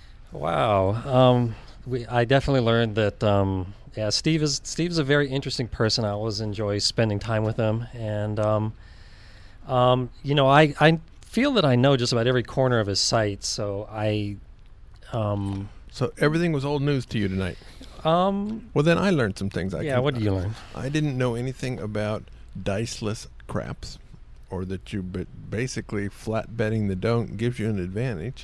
Wow, um, we I definitely learned that. Um, yeah, Steve is Steve's a very interesting person. I always enjoy spending time with him, and um, um, you know, I I. feel that I know just about every corner of his site, so I um So everything was old news to you tonight. um Well, then I learned some things. I yeah can, what did you learn? I didn't know anything about diceless craps, or that you but basically flat betting the don't gives you an advantage,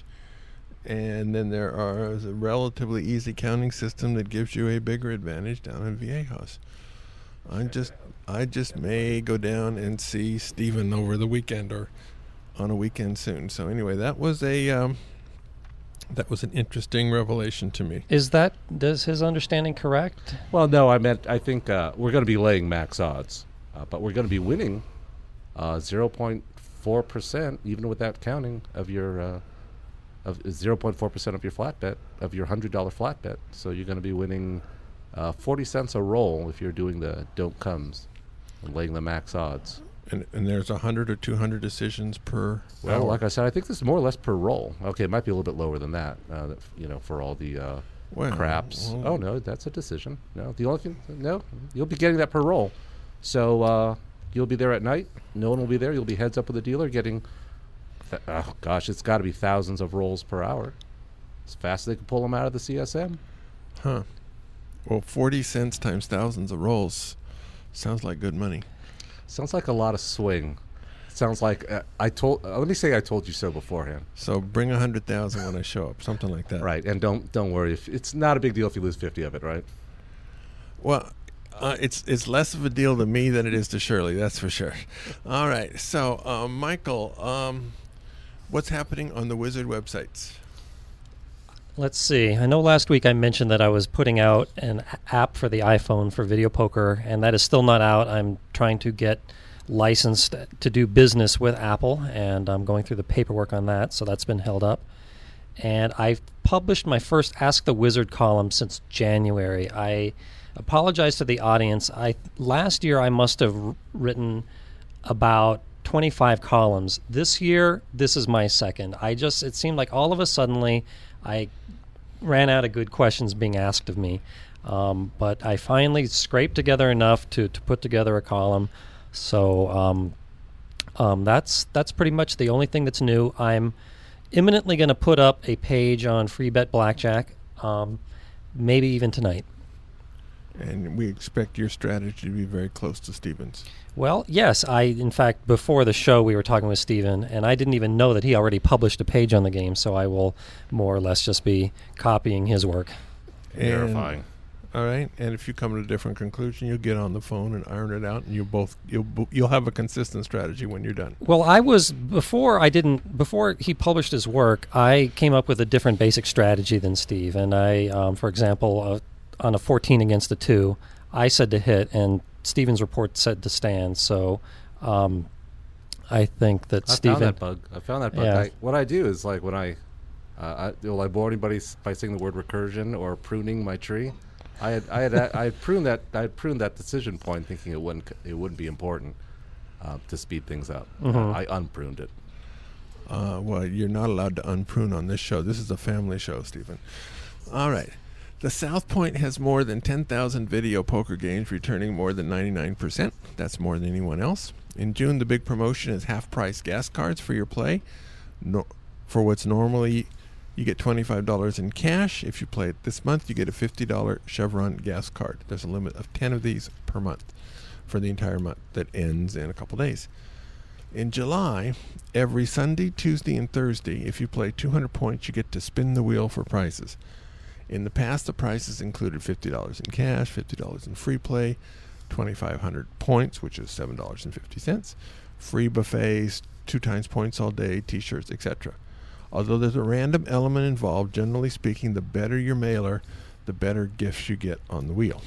and then there are a relatively easy counting system that gives you a bigger advantage down in Viejas. I just I just may go down and see Stephen over the weekend or on a weekend soon. So anyway, that was a um, that was an interesting revelation to me. Is that does his understanding correct? Well, no, I meant I think uh, we're going to be laying max odds, uh, but we're going to be winning uh, zero point four percent, even without counting of your uh, of zero point four percent of your flat bet of your hundred dollar flat bet. So you're going to be winning uh, forty cents a roll if you're doing the don't comes and laying the max odds. And, and there's a hundred or two hundred decisions per Well, hour. like I said, I think this is more or less per roll. Okay, it might be a little bit lower than that. Uh, that you know, for all the uh, Well, craps. well- Oh no, that's a decision. No, the only thing. No, you'll be getting that per roll. So uh, you'll be there at night. No one will be there. You'll be heads up with the dealer, getting. Th- oh gosh, it's got to be thousands of rolls per hour. As fast as they can pull them out of the C S M. Huh. Well, forty cents times thousands of rolls sounds like good money. Sounds like a lot of swing. Sounds like uh, I told. Uh, let me say I told you so beforehand. So bring a hundred thousand when I show up, something like that. Right, and don't don't worry. If it's not a big deal if you lose fifty of it, right? Well, uh, it's it's less of a deal to me than it is to Shirley. That's for sure. All right. So, uh, Michael, um, what's happening on the Wizard websites? Let's see. I know last week I mentioned that I was putting out an a- app for the iPhone for video poker, and that is still not out. I'm trying to get licensed to do business with Apple, and I'm going through the paperwork on that, so that's been held up. And I've published my first Ask the Wizard column since January. I apologize to the audience. I last year I must have r- written about twenty-five columns. This year, this is my second. I just it seemed like all of a suddenly I ran out of good questions being asked of me. Um, but I finally scraped together enough to, to put together a column. So um, um, that's that's pretty much the only thing that's new. I'm imminently going to put up a page on Free Bet Blackjack, um, maybe even tonight. And we expect your strategy to be very close to Stephen's. Well, yes. I, in fact, before the show, we were talking with Steven, and I didn't even know that he already published a page on the game, so I will more or less just be copying his work. And- All right. And if you come to a different conclusion, you'll get on the phone and iron it out, and you both you'll bo- you'll have a consistent strategy when you're done. Well, I was before I didn't before he published his work. I came up with a different basic strategy than Steve, and I, um, for example, uh, on a fourteen against a two, I said to hit, and Steven's report said to stand. So, um, I think that I Steven. found that bug. I found that bug. Yeah. I, what I do is like when I, uh, I will I bore anybody s- by saying the word recursion or pruning my tree. I had I had I had pruned that I had pruned that decision point, thinking it wouldn't c- it wouldn't be important uh, to speed things up. Mhm. I unpruned it. Uh, well, you're not allowed to unprune on this show. This is a family show, Stephen. All right. The South Point has more than ten thousand video poker games, returning more than ninety-nine percent. That's more than anyone else. In June, the big promotion is half-price gas cards for your play. No, for what's normally You get twenty-five dollars in cash. If you play it this month, you get a fifty dollars Chevron gas card. There's a limit of ten of these per month for the entire month that ends in a couple days. In July, every Sunday, Tuesday, and Thursday, if you play two hundred points, you get to spin the wheel for prizes. In the past, the prizes included fifty dollars in cash, fifty dollars in free play, twenty-five hundred points, which is seven dollars and fifty cents, free buffets, two times points all day, t-shirts, et cetera. Although there's a random element involved, generally speaking, the better your mailer, the better gifts you get on the wheel.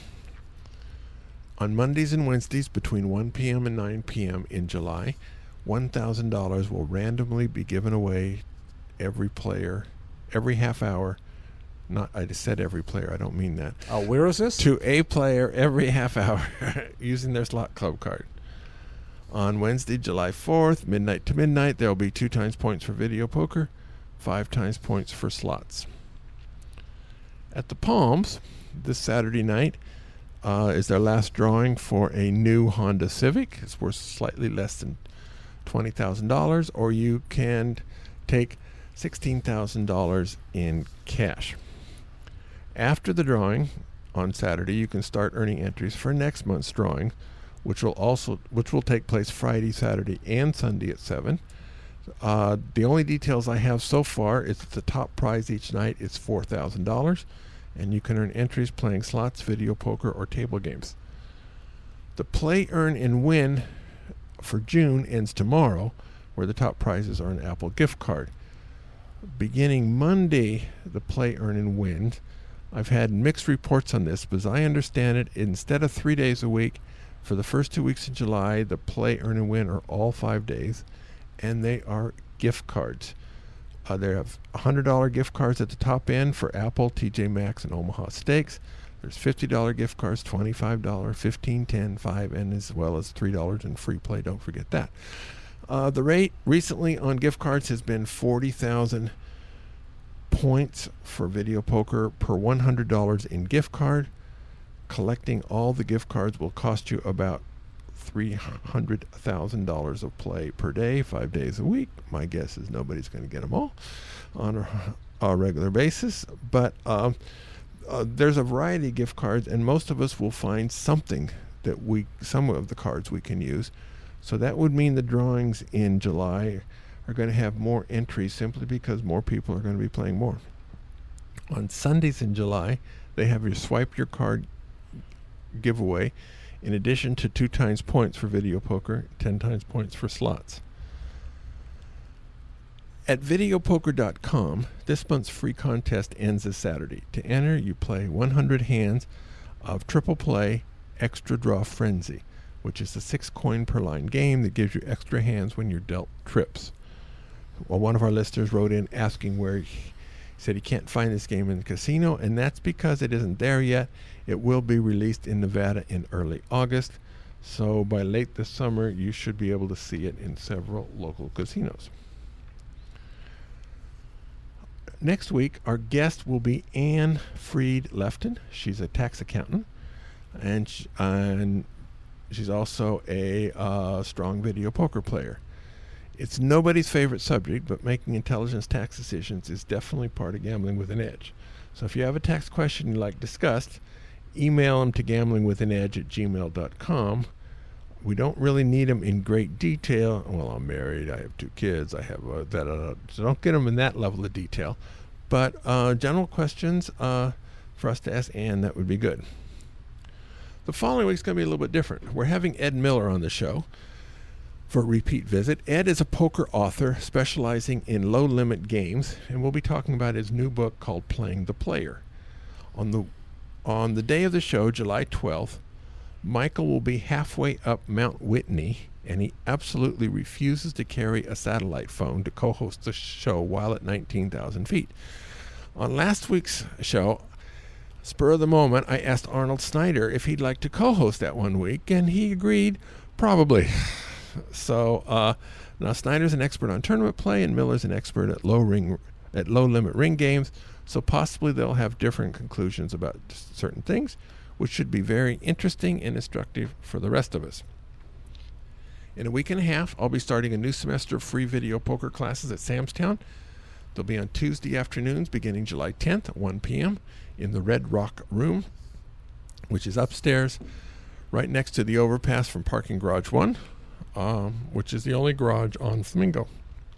On Mondays and Wednesdays between one p.m. and nine p.m. in July, one thousand dollars will randomly be given away every player, every half hour. Not, I just said every player, I don't mean that. Oh, where is this? To a player every half hour using their slot club card. On Wednesday, July fourth, midnight to midnight, there will be two times points for video poker, five times points for slots. At the Palms, this Saturday night, uh, is their last drawing for a new Honda Civic. It's worth slightly less than twenty thousand dollars, or you can take sixteen thousand dollars in cash. After the drawing on Saturday, you can start earning entries for next month's drawing, which will also which will take place Friday, Saturday, and Sunday at seven. Uh, the only details I have so far is that the top prize each night is four thousand dollars, and you can earn entries playing slots, video poker, or table games. The Play, Earn, and Win for June ends tomorrow, where the top prizes are an Apple gift card. Beginning Monday, the Play, Earn, and Win. I've had mixed reports on this, but as I understand it, instead of three days a week, for the first two weeks in July, the Play, Earn, and Win are all five days, and they are gift cards. Uh, they have one hundred dollars gift cards at the top end for Apple, T J Maxx, and Omaha Steaks. There's fifty dollars gift cards, twenty-five dollars, fifteen dollars, ten dollars, five dollars, and as well as three dollars in free play. Don't forget that. Uh, the rate recently on gift cards has been forty thousand points for video poker per one hundred dollars in gift card. Collecting all the gift cards will cost you about three hundred thousand dollars of play per day, five days a week. My guess is nobody's going to get them all on a, a regular basis. But um, uh, there's a variety of gift cards, and most of us will find something that we, some of the cards we can use. So that would mean the drawings in July are going to have more entries simply because more people are going to be playing more. On Sundays in July, they have your swipe your card giveaway, in addition to two times points for video poker, ten times points for slots. At video poker dot com, this month's free contest ends this Saturday. To enter, you play one hundred hands of Triple Play Extra Draw Frenzy, which is a six coin per line game that gives you extra hands when you're dealt trips. Well, one of our listeners wrote in asking where he said he can't find this game in the casino, and that's because it isn't there yet. It will be released in Nevada in early August, so by late this summer you should be able to see it in several local casinos. Next week, our guest will be Anne Freed Lefton. She's a tax accountant, and, sh- and she's also a uh, strong video poker player. It's nobody's favorite subject, but making intelligent tax decisions is definitely part of Gambling with an Edge. So if you have a tax question you'd like discussed, email them to gambling with an edge at gmail dot com. We don't really need them in great detail. Well, I'm married, I have two kids, I have uh, that. Uh, so don't get them in that level of detail. But uh, general questions uh, for us to ask Ann, that would be good. The following week's going to be a little bit different. We're having Ed Miller on the show for a repeat visit. Ed is a poker author specializing in low-limit games, and we'll be talking about his new book called Playing the Player. On the on the day of the show, July twelfth, Michael will be halfway up Mount Whitney, and he absolutely refuses to carry a satellite phone to co-host the show while at nineteen thousand feet. On last week's show, spur of the moment, I asked Arnold Snyder if he'd like to co-host that one week, and he agreed, probably. So uh, now Snyder's an expert on tournament play, and Miller's an expert at low ring, at low limit ring games. So possibly they'll have different conclusions about certain things, which should be very interesting and instructive for the rest of us. In a week and a half, I'll be starting a new semester of free video poker classes at Sam's Town. They'll be on Tuesday afternoons beginning July tenth at one p.m. in the Red Rock Room, which is upstairs right next to the overpass from Parking Garage one, um, which is the only garage on Flamingo.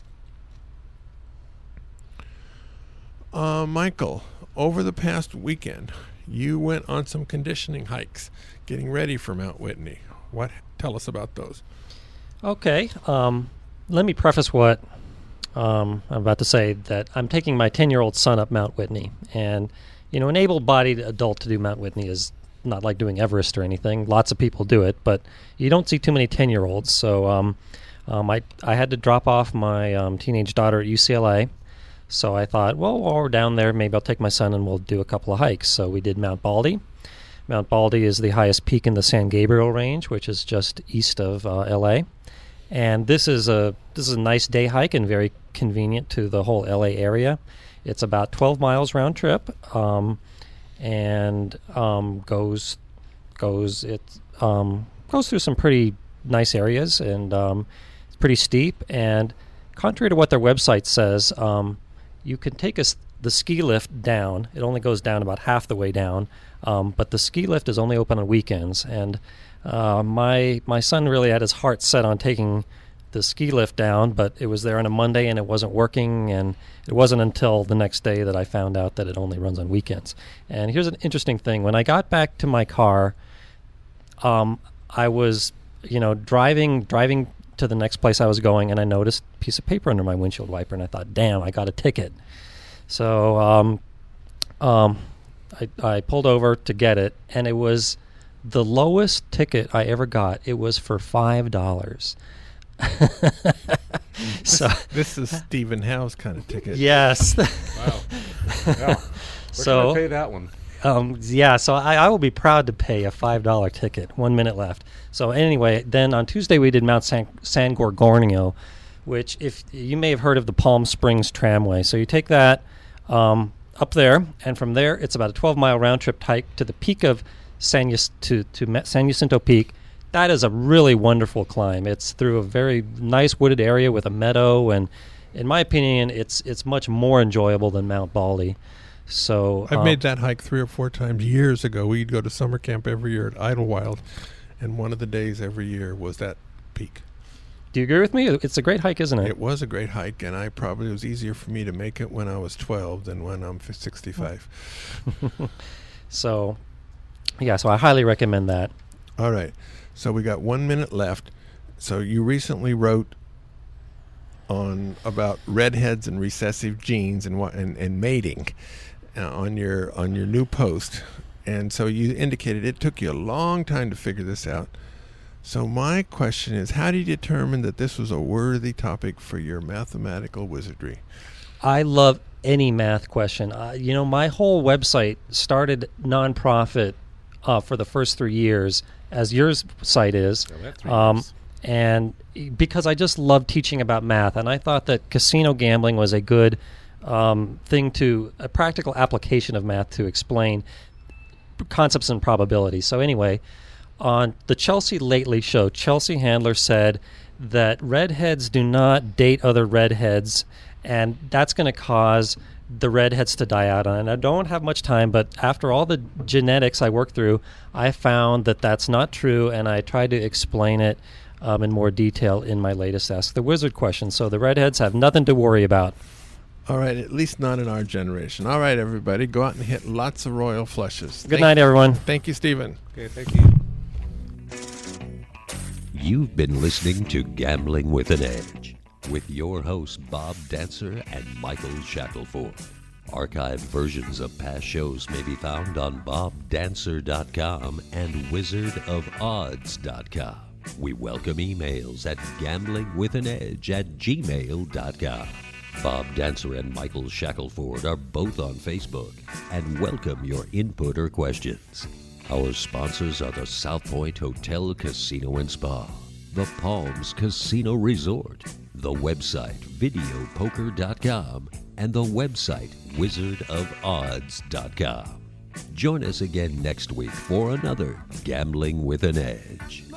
Uh, Michael, over the past weekend, you went on some conditioning hikes, getting ready for Mount Whitney. What? Tell us about those. Okay. Um, let me preface what um, I'm about to say, that I'm taking my ten-year-old son up Mount Whitney. And, you know, an able-bodied adult to do Mount Whitney is not like doing Everest or anything. Lots of people do it, but you don't see too many ten-year-olds. So um, um, I, I had to drop off my um, teenage daughter at U C L A. So I thought, well, while we're down there, maybe I'll take my son and we'll do a couple of hikes. So we did Mount Baldy. Mount Baldy is the highest peak in the San Gabriel Range, which is just east of uh, L A. And this is a this is a nice day hike and very convenient to the whole L A area. It's about twelve miles round trip, um, and um, goes goes it um, goes through some pretty nice areas, and um, it's pretty steep. And contrary to what their website says, um, you can take a, the ski lift down. It only goes down about half the way down, um, but the ski lift is only open on weekends. And uh, my my son really had his heart set on taking the ski lift down, but it was there on a Monday and it wasn't working. And it wasn't until the next day that I found out that it only runs on weekends. And here's an interesting thing: when I got back to my car, um, I was, you know, driving driving. to the next place I was going, and I noticed a piece of paper under my windshield wiper, and I thought, damn, I got a ticket. So um, um, I, I pulled over to get it, and it was the lowest ticket I ever got. It was for five dollars. So this, this is Stephen Howe's kind of ticket. Yes. Wow. Yeah. Where So, can I pay that one? Um, yeah, so I, I will be proud to pay a five dollar ticket. One minute left. So anyway, then on Tuesday we did Mount San, San Gorgonio, which, if you may have heard of the Palm Springs Tramway. So you take that um, up there, and from there it's about a twelve mile round trip hike to the peak of San Jac- to, to San Jacinto Peak. That is a really wonderful climb. It's through a very nice wooded area with a meadow, and in my opinion, it's it's much more enjoyable than Mount Baldy. So I've um, made that hike three or four times years ago. We'd go to summer camp every year at Idlewild, and one of the days every year was that peak. Do you agree with me? It's a great hike, isn't it? It was a great hike, and I probably it was easier for me to make it when I was twelve than when I'm sixty-five. So, yeah, so I highly recommend that. All right. So we got one minute left. So you recently wrote on about redheads and recessive genes and what and, and mating uh, on your on your new post. And so you indicated it took you a long time to figure this out. So my question is, how do you determine that this was a worthy topic for your mathematical wizardry? I love any math question. Uh, you know, my whole website started nonprofit uh, for the first three years, as your site is. Oh, that's three Um, years. and because I just love teaching about math, and I thought that casino gambling was a good um, thing to, a practical application of math to explain concepts and probabilities. So anyway, on the Chelsea Lately show, Chelsea Handler said that redheads do not date other redheads, and that's going to cause the redheads to die out. And I don't have much time, but after all the genetics I worked through, I found that that's not true, and I tried to explain it um, in more detail in my latest Ask the Wizard question. So the redheads have nothing to worry about. All right, at least not in our generation. All right, everybody, go out and hit lots of royal flushes. Good Thank- night, everyone. Thank you, Stephen. Okay, thank you. You've been listening to Gambling with an Edge with your hosts Bob Dancer and Michael Shackelford. Archived versions of past shows may be found on bob dancer dot com and wizard of odds dot com. We welcome emails at gamblingwithanedge at gmail dot com. Bob Dancer and Michael Shackelford are both on Facebook and welcome your input or questions. Our sponsors are the South Point Hotel, Casino and Spa, the Palms Casino Resort, the website video poker dot com, and the website wizard of odds dot com. Join us again next week for another Gambling with an Edge.